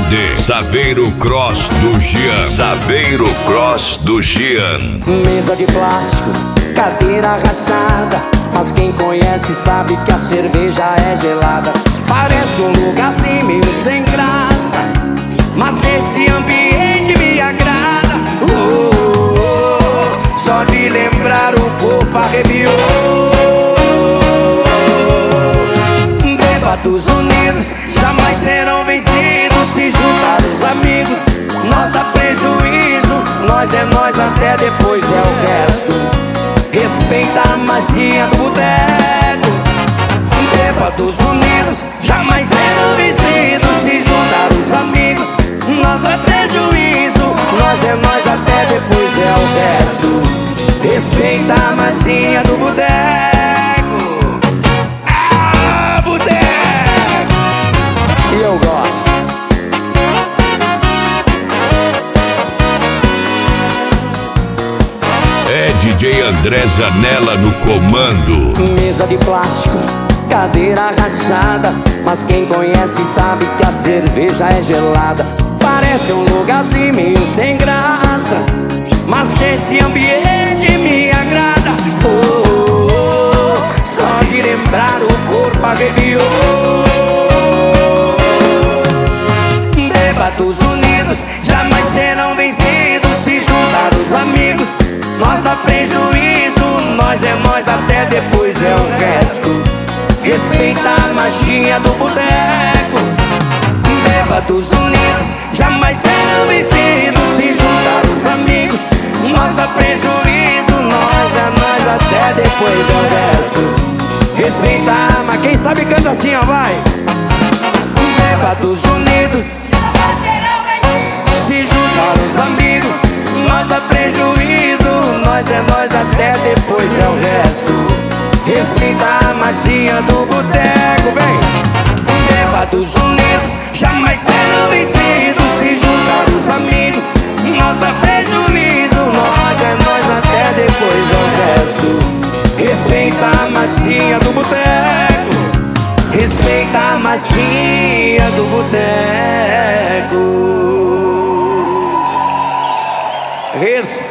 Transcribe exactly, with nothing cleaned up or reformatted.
D, Saveiro Cross do Gian. Saveiro Cross do Gian. Mesa de plástico, cadeira rachada, mas quem conhece sabe que a cerveja é gelada. Parece um lugarzinho meio sem graça, mas esse ambiente me agrada. uh, uh, uh, Só de lembrar o corpo arrepiou. Bêbados unidos jamais serão vencidos. Se juntar os amigos, nós dá prejuízo. Nós é nós, até depois é o resto. Respeita a magia do boteco. Bêbados unidos jamais serão vencidos. Se juntar os amigos, nós dá prejuízo. Nós é nós, até depois é o resto. Respeita a magia do boteco. Ah, boteco! E eu gosto. É D J André Zanella no comando. Mesa de plástico, cadeira rachada, mas quem conhece sabe que a cerveja é gelada. Parece um lugarzinho meio sem graça, mas esse ambiente me agrada. oh, oh, oh, Só de lembrar o corpo arrepiou. Bêbados unidos jamais serão vencidos. Se juntar os amigos, nós dá prejuízo. Nós é nós, até depois é o resto. Respeita a magia do boteco. Bêbados unidos jamais serão vencidos. Se juntar os amigos, nós dá prejuízo. Nós é nós, até depois é o resto. Respeita a... Mas quem sabe canta assim, ó, vai. Bêbados unidos, se juntar os amigos, nós dá prejuízo. Nós é nós, até depois é o resto. Respeita a magia do boteco, vem. Bêbados unidos jamais serão vencidos. Se juntar os amigos, nós dá prejuízo. Nós é nós, até depois é o resto. Respeita a magia do boteco. Respeita a magia do boteco. Respeita